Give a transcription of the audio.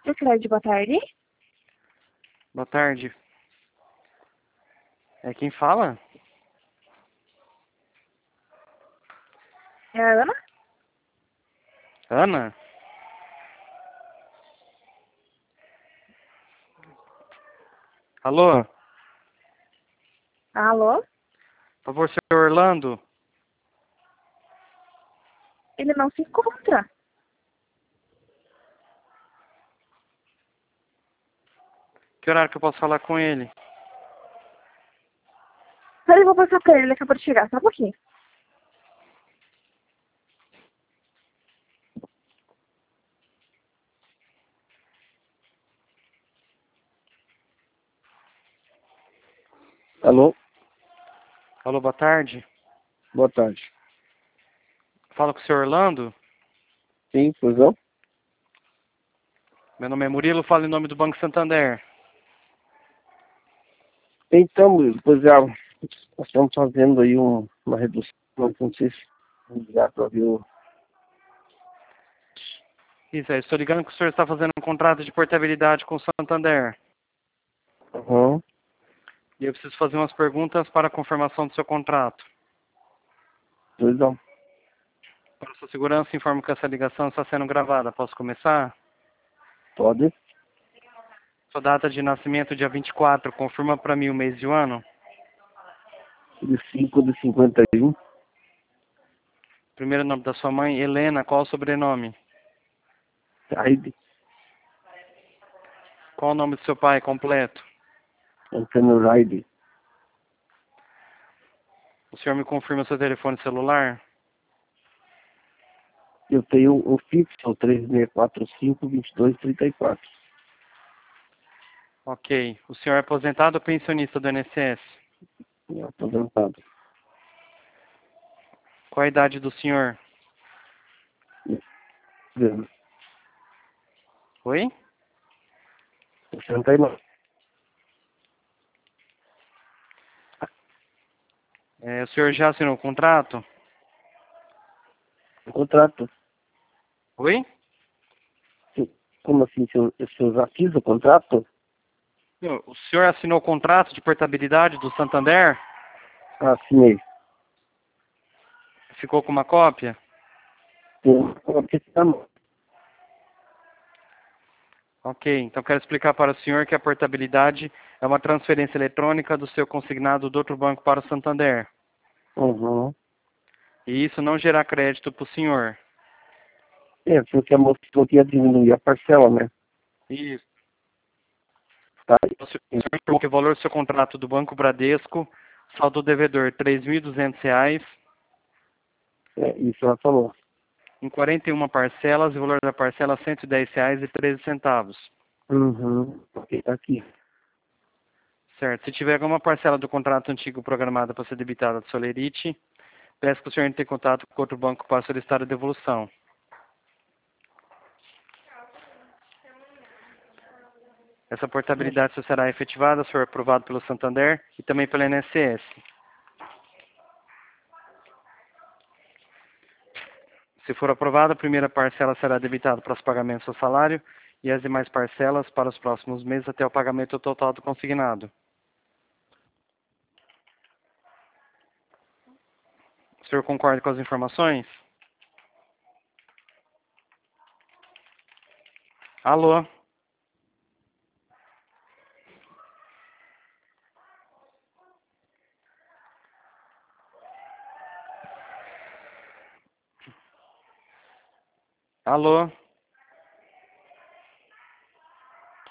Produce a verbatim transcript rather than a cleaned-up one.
Fred, boa tarde. Boa tarde. É quem fala? É a Ana? Ana? Alô? Alô? Por favor, senhor Orlando? Ele não se encontra. Que horário que eu posso falar com ele? Peraí, eu vou passar pra ele, ele acabou de chegar, só um pouquinho. Alô? Alô, boa tarde. Boa tarde. Fala com o senhor Orlando? Sim, pois não? Meu nome é Murilo, falo em nome do Banco Santander. Então, pois é, nós estamos fazendo aí um, uma redução, não sei se já para ver o... Isso aí, estou ligando que o senhor está fazendo um contrato de portabilidade com o Santander. Uhum. E eu preciso fazer umas perguntas para a confirmação do seu contrato. Pois não. Para sua segurança, informo que essa ligação está sendo gravada. Posso começar? Pode? Sua data de nascimento, dia vinte e quatro, confirma para mim o mês e o ano. De cinco de cinquenta e um. Primeiro nome da sua mãe, Helena. Qual o sobrenome? Said, Qual o nome do seu pai completo? Antônio Raide. O senhor me confirma seu telefone celular? Eu tenho o fixo, três seis quatro cinco, dois dois três quatro. Ok. O senhor é aposentado ou pensionista do I N S S? É aposentado. Qual a idade do senhor? Oi? sessenta e nove. É, o senhor já assinou o contrato? O contrato. Oi? Como assim, se eu, se eu já fiz o contrato? Não, o senhor assinou o contrato de portabilidade do Santander? Ah, assinei. Ficou com uma cópia? Tem uma questão. Ok, então quero explicar para o senhor que a portabilidade é uma transferência eletrônica do seu consignado do outro banco para o Santander. Uhum. E isso não gerará crédito para o senhor. É, porque a moça falou que ia diminuir a parcela, né? Isso. Tá? O senhor informou que o valor do seu contrato do Banco Bradesco, saldo devedor três mil e duzentos reais, É, isso ela falou. em quarenta e uma parcelas, e o valor da parcela cento e dez reais e treze centavos. Uhum. Ok, tá aqui. Certo. Se tiver alguma parcela do contrato antigo programada para ser debitada do Solerite, peço que o senhor entre em contato com outro banco para solicitar a devolução. Essa portabilidade só será efetivada se for aprovado pelo Santander e também pelo I N S S. Se for aprovada, a primeira parcela será debitada para os pagamentos do salário e as demais parcelas para os próximos meses até o pagamento total do consignado. O senhor concorda com as informações? Alô? Alô?